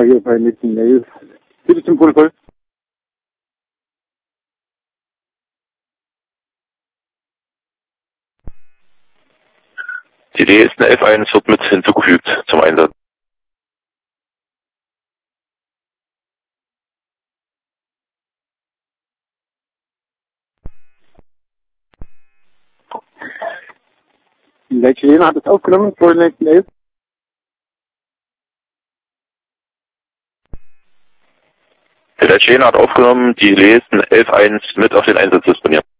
Italiener hier bei Meeting 11. Bitte zum Protokoll. Die Lesen 11.1 wird mit hinzugefügt zum Einsatz. Der Italiener hat es aufgenommen vor den nächsten 11. Der Italiener hat aufgenommen, die Lesen 11.1 mit auf den Einsatz disponieren.